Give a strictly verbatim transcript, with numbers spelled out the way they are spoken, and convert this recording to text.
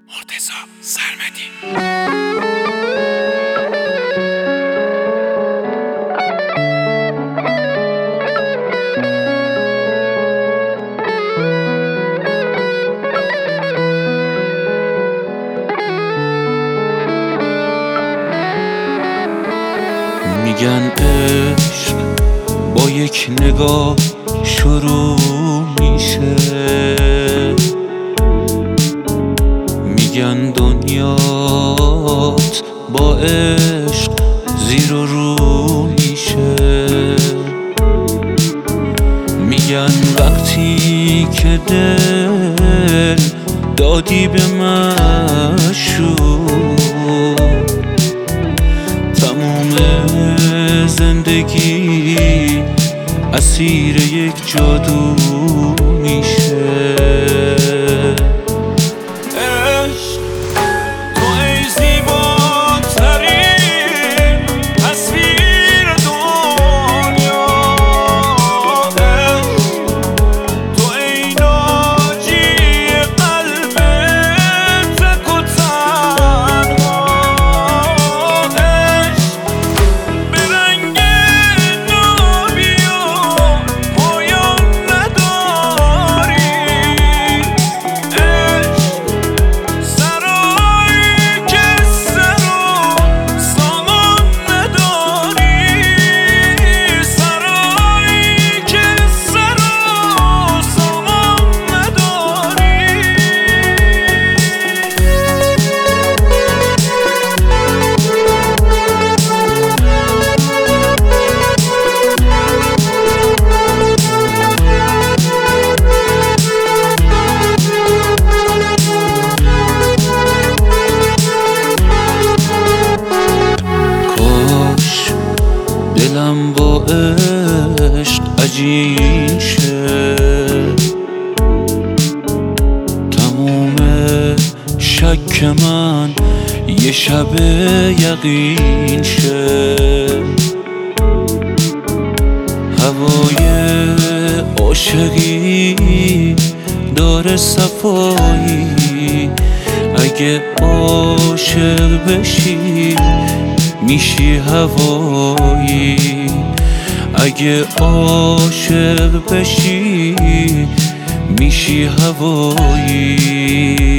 مرتضی سرمدی. میگن عشق با یک نگاه شروع میشه، میگن دنیات با عشق زیر و رو میشه، میگن وقتی که دل دادی به معشوق تموم زندگی اسیر یک جادو میشه. عشق تو ای زیباترین تصویر دنیا، عشق تو ای ناجی قلب تک و تنها، عشق به رنگ نابی و پایان نداری، عشق سرایی که سر و سامان نداری، سرایی که سر و سامان نداری. کاش دلم با عشق عجین شه، تموم شک من یه شب یقین شه، هوای عاشقی داره صفایی، اگه عاشق بشی میشی هوایی، اگه عاشق بشی میشی هوایی.